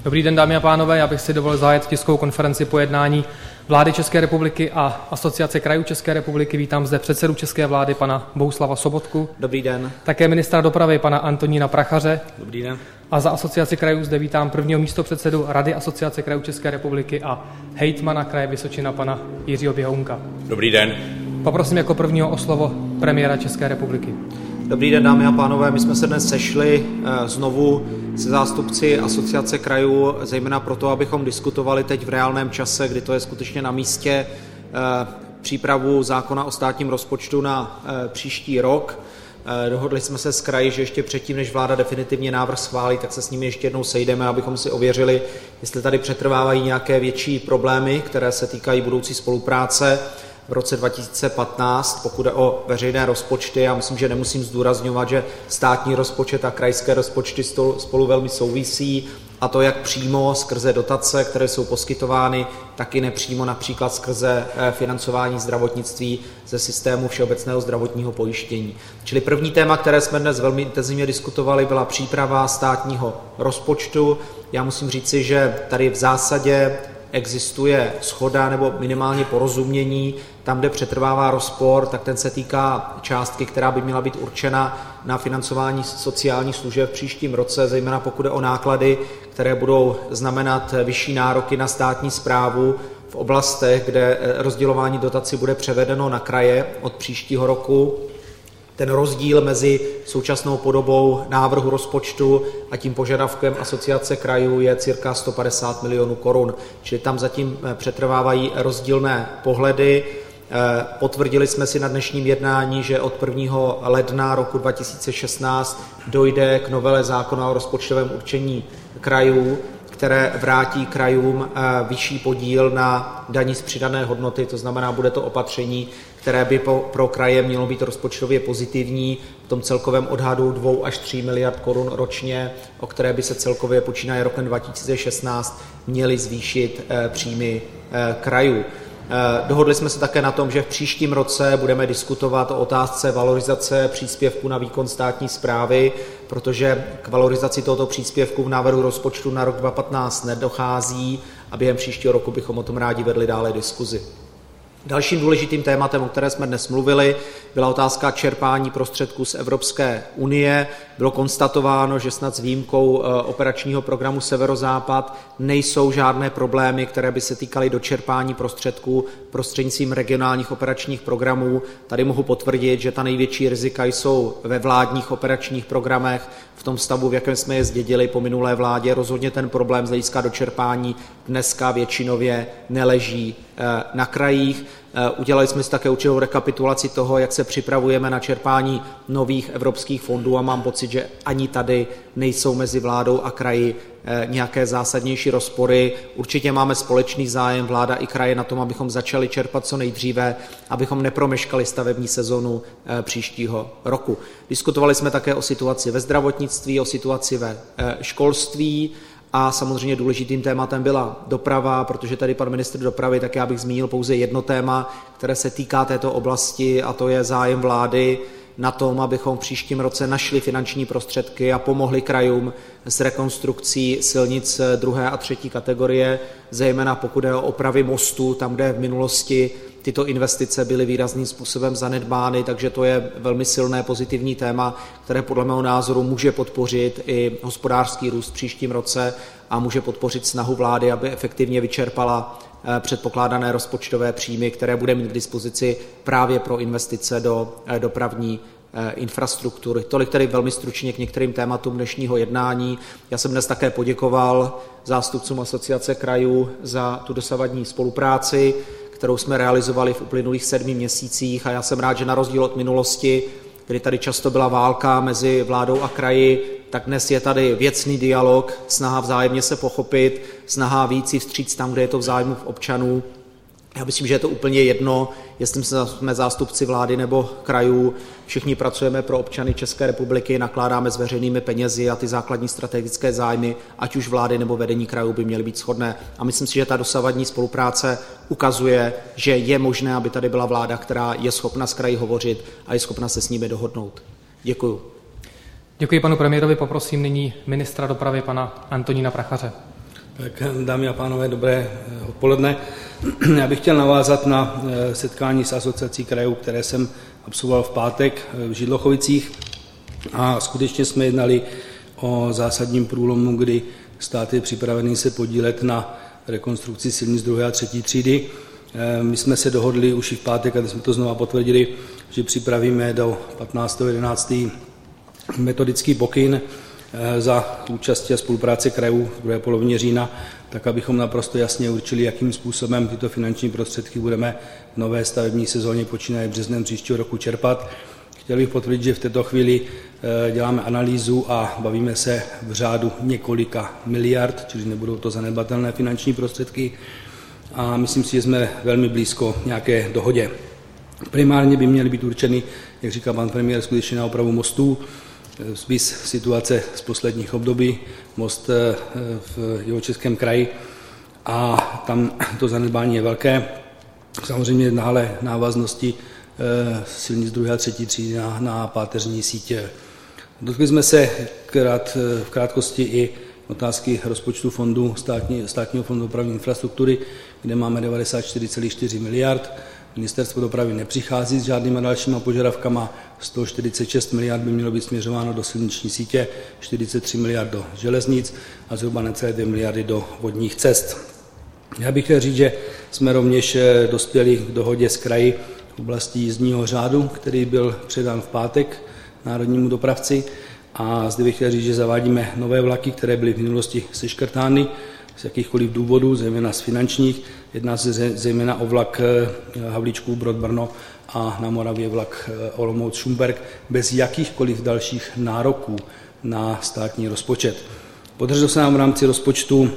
Dobrý den, dámy a pánové, já bych si dovolil zahájit tiskovou konferenci po jednání vlády České republiky a Asociace krajů České republiky. Vítám zde předsedu české vlády, pana Bohuslava Sobotku. Dobrý den. Také ministra dopravy, pana Antonína Prachaře. Dobrý den. A za Asociaci krajů zde vítám prvního místopředsedu Rady Asociace krajů České republiky a hejtmana kraje Vysočina, pana Jiřího Běhounka. Dobrý den. Poprosím jako prvního o slovo premiéra České republiky. Dobrý den, dámy a pánové. My jsme se dnes sešli znovu se zástupci Asociace krajů, zejména proto, abychom diskutovali teď v reálném čase, kdy to je skutečně na místě, přípravu zákona o státním rozpočtu na příští rok. Dohodli jsme se s kraji, že ještě předtím, než vláda definitivně návrh schválí, tak se s nimi ještě jednou sejdeme, abychom si ověřili, jestli tady přetrvávají nějaké větší problémy, které se týkají budoucí spolupráce v roce 2015, pokud jde o veřejné rozpočty. Já myslím, že nemusím zdůrazňovat, že státní rozpočet a krajské rozpočty spolu velmi souvisí, a to jak přímo skrze dotace, které jsou poskytovány, tak i nepřímo, například skrze financování zdravotnictví ze systému všeobecného zdravotního pojištění. Čili první téma, které jsme dnes velmi intenzivně diskutovali, byla příprava státního rozpočtu. Já musím říci, že tady v zásadě existuje shoda nebo minimálně porozumění. Tam, kde přetrvává rozpor, tak ten se týká částky, která by měla být určena na financování sociálních služeb v příštím roce, zejména pokud jde o náklady, které budou znamenat vyšší nároky na státní správu v oblastech, kde rozdělování dotací bude převedeno na kraje od příštího roku. Ten rozdíl mezi současnou podobou návrhu rozpočtu a tím požadavkem Asociace krajů je cirka 150 milionů korun, čili tam zatím přetrvávají rozdílné pohledy. Potvrdili jsme si na dnešním jednání, že od 1. ledna roku 2016 dojde k novele zákona o rozpočtovém určení krajů, které vrátí krajům vyšší podíl na dani z přidané hodnoty, to znamená, bude to opatření, které by pro kraje mělo být rozpočtově pozitivní v tom celkovém odhadu 2 až 3 miliard korun ročně, o které by se celkově počínaje rokem 2016 měly zvýšit příjmy krajů. Dohodli jsme se také na tom, že v příštím roce budeme diskutovat o otázce valorizace příspěvku na výkon státní správy, protože k valorizaci tohoto příspěvku v návrhu rozpočtu na rok 2015 nedochází a během příštího roku bychom o tom rádi vedli dále diskuzi. Dalším důležitým tématem, o které jsme dnes mluvili, byla otázka čerpání prostředků z Evropské unie. Bylo konstatováno, že snad s výjimkou operačního programu Severozápad nejsou žádné problémy, které by se týkaly dočerpání prostředků prostřednictvím regionálních operačních programů. Tady mohu potvrdit, že ta největší rizika jsou ve vládních operačních programech, v tom stavu, v jakém jsme je zdědili po minulé vládě. Rozhodně ten problém z hlediska dočerpání dneska většinově neleží na krajích. Udělali jsme si také určitou rekapitulaci toho, jak se připravujeme na čerpání nových evropských fondů a mám pocit, že ani tady nejsou mezi vládou a kraji nějaké zásadnější rozpory. Určitě máme společný zájem, vláda i kraje, na tom, abychom začali čerpat co nejdříve, abychom nepromeškali stavební sezonu příštího roku. Diskutovali jsme také o situaci ve zdravotnictví, o situaci ve školství. A samozřejmě důležitým tématem byla doprava, protože tady pan ministr dopravy, tak já bych zmínil pouze jedno téma, které se týká této oblasti, a to je zájem vlády na tom, abychom v příštím roce našli finanční prostředky a pomohli krajům s rekonstrukcí silnic 2. a 3. kategorie, zejména pokud je o opravy mostů, tam, kde v minulosti tyto investice byly výrazným způsobem zanedbány, takže to je velmi silné pozitivní téma, které podle mého názoru může podpořit i hospodářský růst v příštím roce a může podpořit snahu vlády, aby efektivně vyčerpala předpokládané rozpočtové příjmy, které bude mít k dispozici právě pro investice do dopravní infrastruktury. Tolik tedy velmi stručně k některým tématům dnešního jednání. Já jsem dnes také poděkoval zástupcům Asociace krajů za tu dosavadní spolupráci, kterou jsme realizovali v uplynulých 7 měsících, a já jsem rád, že na rozdíl od minulosti, kdy tady často byla válka mezi vládou a kraji, tak dnes je tady věcný dialog, snaha vzájemně se pochopit, snaha víc si vstříct tam, kde je to v zájmu občanů. Já myslím, že je to úplně jedno, jestli jsme zástupci vlády nebo krajů. Všichni pracujeme pro občany České republiky, nakládáme s veřejnými penězi a ty základní strategické zájmy, ať už vlády nebo vedení krajů, by měly být shodné. A myslím si, že ta dosavadní spolupráce ukazuje, že je možné, aby tady byla vláda, která je schopna s kraji hovořit a je schopna se s nimi dohodnout. Děkuju. Děkuji panu premiérovi, poprosím nyní ministra dopravy pana Antonína Prachaře. Tak, dámy a pánové, dobré odpoledne. Já bych chtěl navázat na setkání s Asociací krajů, které jsem absolvoval v pátek v Židlochovicích, a skutečně jsme jednali o zásadním průlomu, kdy stát je připravený se podílet na rekonstrukci silnic 2. a 3. třídy. My jsme se dohodli už i v pátek, a jsme to znova potvrdili, že připravíme do 15.11. metodický pokyn za účasti a spolupráce krajů v druhé polovině října, tak abychom naprosto jasně určili, jakým způsobem tyto finanční prostředky budeme v nové stavební sezóně počínaje březnem příštího roku čerpat. Chtěl bych potvrdit, že v této chvíli děláme analýzu a bavíme se v řádu několika miliard, čili nebudou to zanedbatelné finanční prostředky, a myslím si, že jsme velmi blízko nějaké dohodě. Primárně by měly být určeny, jak říká pan premiér, skutečně na opravu mostů, spis situace z posledních období, most v Jihočeském kraji, a tam to zanedbání je velké. Samozřejmě dále návaznosti silnic 2. a 3. třídy na páteřní sítě. Dotkli jsme se v krátkosti i otázky rozpočtu státního fondu dopravní infrastruktury, kde máme 94,4 miliard. Ministerstvo dopravy nepřichází s žádnými dalšíma požadavkama. 146 miliard by mělo být směřováno do silniční sítě, 43 miliard do železnic a zhruba necelé 2 miliardy do vodních cest. Já bych chtěl říct, že jsme rovněž dospěli k dohodě s kraji v oblasti jízdního řádu, který byl předán v pátek národnímu dopravci, a zde bych chtěl říct, že zavádíme nové vlaky, které byly v minulosti seškrtány z jakýchkoliv důvodů, zejména z finančních. Jedná se zejména o vlak Havlíčkův Brod-Brno a na Moravě vlak Olomouc-Šumberk bez jakýchkoliv dalších nároků na státní rozpočet. Podařilo se nám v rámci rozpočtu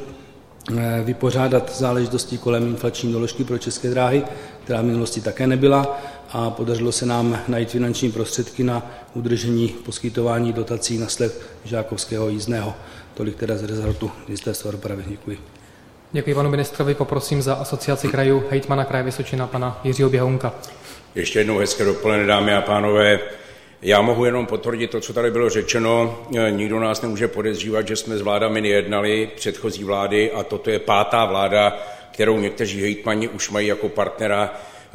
vypořádat záležitosti kolem inflační doložky pro České dráhy, která v minulosti také nebyla, a podařilo se nám najít finanční prostředky na udržení poskytování dotací na sled žákovského jízdného. Tolik teda z rezortu Ministerstva dopravy. Děkuji. Děkuji panu ministrovi. Poprosím za Asociaci krajů hejtmana kraje Vysočina pana Jiřího Běhounka. Ještě jednou hezké dopoledne, dámy a pánové. Já mohu jenom potvrdit to, co tady bylo řečeno. Nikdo nás nemůže podezřívat, že jsme s vládami nejednali, předchozí vlády, a toto je 5. vláda, kterou někteří hejtmani už mají jako partnera.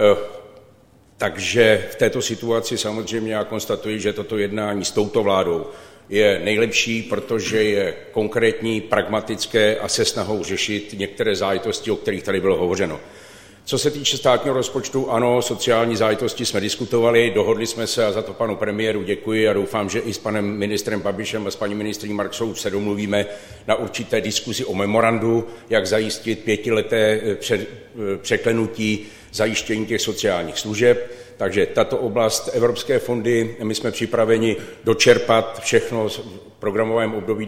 Takže v této situaci samozřejmě já konstatuji, že toto jednání s touto vládou je nejlepší, protože je konkrétní, pragmatické a se snahou řešit některé záležitosti, o kterých tady bylo hovořeno. Co se týče státního rozpočtu, ano, sociální záležitosti jsme diskutovali, dohodli jsme se, a za to panu premiéru děkuji, a doufám, že i s panem ministrem Babišem a s paní ministryní Marksovou se domluvíme na určité diskuzi o memorandu, jak zajistit 5leté překlenutí zajištění těch sociálních služeb. Takže tato oblast, evropské fondy, my jsme připraveni dočerpat všechno v programovém období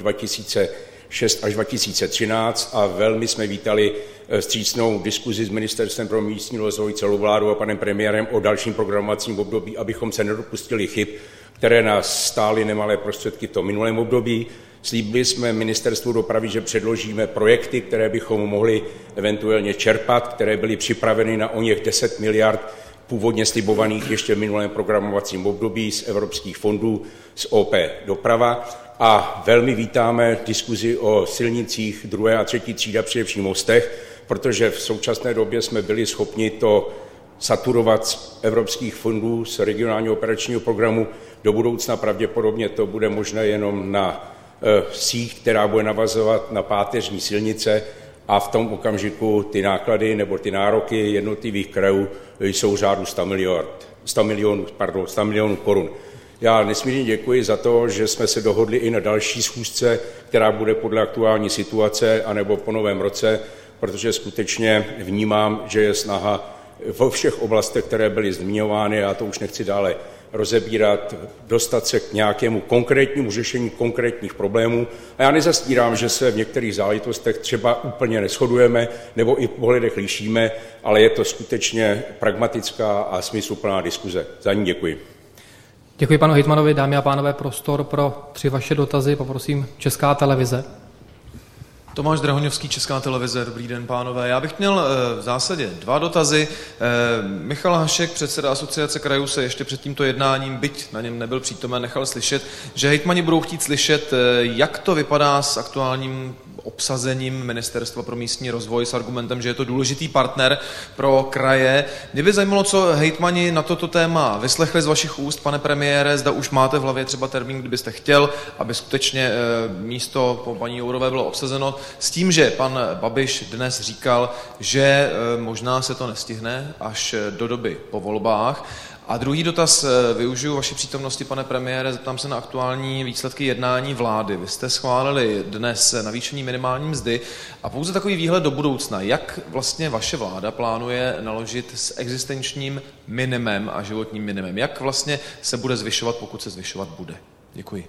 2006 až 2013 a velmi jsme vítali vstřícnou diskuzi s Ministerstvem pro místní rozvoj, celou vládou a panem premiérem o dalším programovacím období, abychom se nedopustili chyb, které nás stály nemalé prostředky v tom minulém období. Slíbili jsme Ministerstvu dopravy, že předložíme projekty, které bychom mohli eventuálně čerpat, které byly připraveny na oněch 10 miliard původně slibovaných ještě v minulém programovacím období z evropských fondů, z OP doprava. A velmi vítáme diskuzi o silnicích 2. a 3. třída, především mostech, protože v současné době jsme byli schopni to saturovat z evropských fondů, z regionálního operačního programu. Do budoucna pravděpodobně to bude možné jenom na síť, která bude navazovat na páteřní silnice, a v tom okamžiku ty náklady nebo ty nároky jednotlivých krajů jsou v řádu 100 milionů korun. Já nesmírně děkuji za to, že jsme se dohodli i na další schůzce, která bude podle aktuální situace anebo po novém roce, protože skutečně vnímám, že je snaha vo všech oblastech, které byly zmiňovány, já to už nechci dále rozebírat, dostat se k nějakému konkrétnímu řešení konkrétních problémů. A já nezastírám, že se v některých záležitostech třeba úplně neshodujeme nebo i v pohledech lišíme, ale je to skutečně pragmatická a smysluplná diskuze. Za ní děkuji. Děkuji panu hejtmanovi. Dámy a pánové, prostor pro 3 vaše dotazy. Poprosím Česká televize. Tomáš Drahoňovský, Česká televize. Dobrý den, pánové. Já bych měl v zásadě 2 dotazy. Michal Hašek, předseda Asociace krajů, se ještě před tímto jednáním, byť na něm nebyl přítomen, nechal slyšet, že hejtmani budou chtít slyšet, jak to vypadá s aktuálním obsazením Ministerstva pro místní rozvoj s argumentem, že je to důležitý partner pro kraje. Mě by zajímalo, co hejtmani na toto téma vyslechli z vašich úst, pane premiére, zda už máte v hlavě třeba termín, kdybyste chtěl, aby skutečně místo po paní Jourové bylo obsazeno, s tím, že pan Babiš dnes říkal, že možná se to nestihne až do doby po volbách. A druhý dotaz, využiju vaší přítomnosti, pane premiére, zeptám se na aktuální výsledky jednání vlády. Vy jste schválili dnes navýšení minimální mzdy a pouze takový výhled do budoucna. Jak vlastně vaše vláda plánuje naložit s existenčním minimem a životním minimem? Jak vlastně se bude zvyšovat, pokud se zvyšovat bude? Děkuji.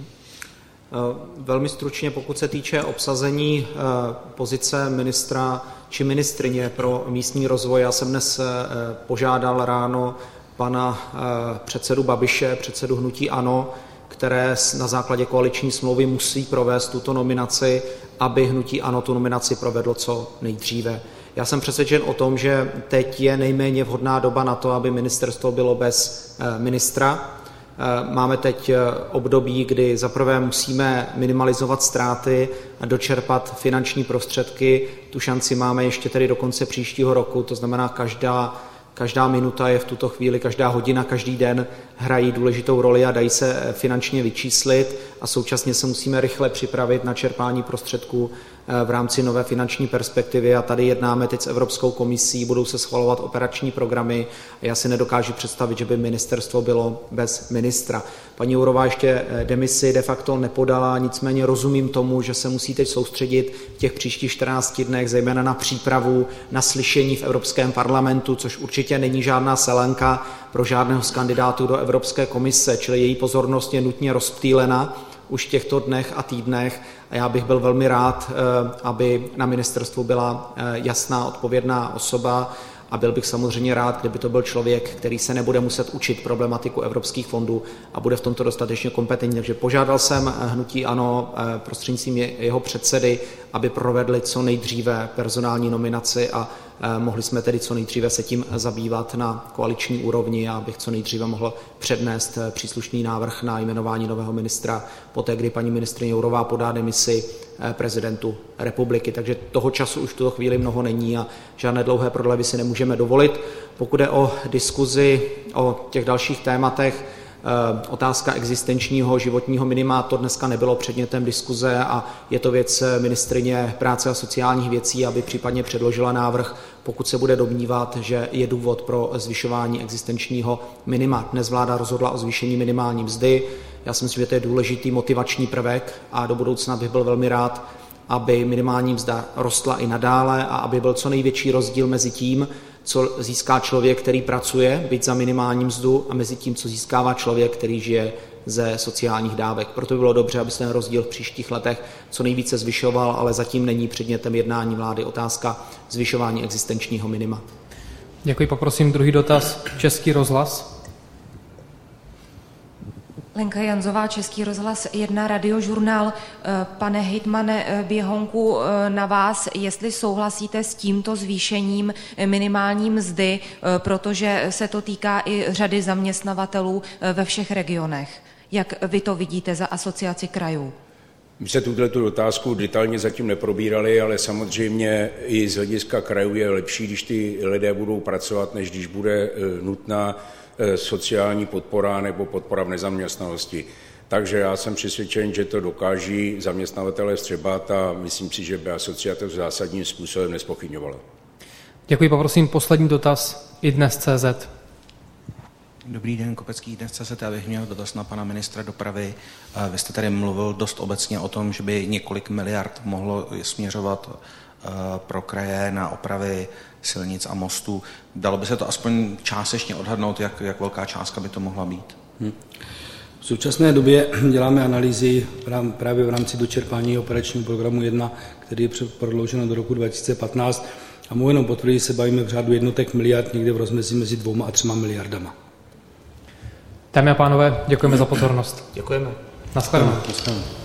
Velmi stručně, pokud se týče obsazení pozice ministra či ministryně pro místní rozvoj, já jsem dnes požádal ráno pana předsedu Babiše, předsedu hnutí ANO, které na základě koaliční smlouvy musí provést tuto nominaci, aby hnutí ANO tu nominaci provedlo co nejdříve. Já jsem přesvědčen o tom, že teď je nejméně vhodná doba na to, aby ministerstvo bylo bez ministra. Máme teď období, kdy zaprvé musíme minimalizovat ztráty a dočerpat finanční prostředky. Tu šanci máme ještě tedy do konce příštího roku, to znamená každá minuta je v tuto chvíli, každá hodina, každý den hrají důležitou roli a dají se finančně vyčíslit a současně se musíme rychle připravit na čerpání prostředků v rámci nové finanční perspektivy a tady jednáme teď s Evropskou komisí, budou se schvalovat operační programy a já si nedokážu představit, že by ministerstvo bylo bez ministra. Paní Jourová ještě demisi de facto nepodala, nicméně rozumím tomu, že se musí teď soustředit v těch příštích 14 dnech zejména na přípravu na slyšení v Evropském parlamentu, což určitě není žádná selenka pro žádného z kandidátů do Evropské komise, čili její pozornost je nutně rozptýlena už v těchto dnech a týdnech a já bych byl velmi rád, aby na ministerstvu byla jasná odpovědná osoba a byl bych samozřejmě rád, kdyby to byl člověk, který se nebude muset učit problematiku evropských fondů a bude v tomto dostatečně kompetentní. Takže požádal jsem hnutí ANO prostřednictvím jeho předsedy, aby provedli co nejdříve personální nominaci a mohli jsme tedy co nejdříve se tím zabývat na koaliční úrovni a abych co nejdříve mohl přednést příslušný návrh na jmenování nového ministra poté, kdy paní ministryně Jourová podá demisi prezidentu republiky. Takže toho času už v tuto chvíli mnoho není a žádné dlouhé prodlevy si nemůžeme dovolit. Pokud jde o diskuzi o těch dalších tématech, otázka existenčního životního minima, to dneska nebylo předmětem diskuze a je to věc ministryně práce a sociálních věcí, aby případně předložila návrh, pokud se bude domnívat, že je důvod pro zvyšování existenčního minima. Dnes vláda rozhodla o zvýšení minimální mzdy. Já si myslím, že to je důležitý motivační prvek a do budoucna bych byl velmi rád, aby minimální mzda rostla i nadále a aby byl co největší rozdíl mezi tím, co získá člověk, který pracuje, byť za minimální mzdu, a mezi tím, co získává člověk, který žije ze sociálních dávek. Proto by bylo dobře, aby se ten rozdíl v příštích letech co nejvíce zvyšoval, ale zatím není předmětem jednání vlády otázka zvyšování existenčního minima. Děkuji, poprosím druhý dotaz. Český rozhlas. Lenka Janzová, Český rozhlas 1, Radiožurnál. Pane hejtmane Běhounku, na vás, jestli souhlasíte s tímto zvýšením minimální mzdy, protože se to týká i řady zaměstnavatelů ve všech regionech. Jak vy to vidíte za Asociaci krajů? My se tuto otázku detailně zatím neprobírali, ale samozřejmě i z hlediska krajů je lepší, když ty lidé budou pracovat, než když bude nutná sociální podpora nebo podpora v nezaměstnanosti. Takže já jsem přesvědčen, že to dokáží zaměstnavatelé vstřebat a myslím si, že by asociace zásadním způsobem nezpochybňovala. Děkuji, poprosím poslední dotaz iDnes.cz. Dobrý den, Kopecký iDnes.cz. Já bych měl dotaz na pana ministra dopravy. Vy jste tady mluvil dost obecně o tom, že by několik miliard mohlo směřovat pro kraje na opravy silnic a mostů. Dalo by se to aspoň částečně odhadnout, jak velká částka by to mohla být? V současné době děláme analýzy právě v rámci dočerpání operačního programu 1, který je prodloužen do roku 2015 a mohu jenom potvrdit, se bavíme v řádu jednotek miliard, někde v rozmezí mezi 2 a 3 miliardama. Dámy a pánové, děkujeme za pozornost. Děkujeme. Naschledanou.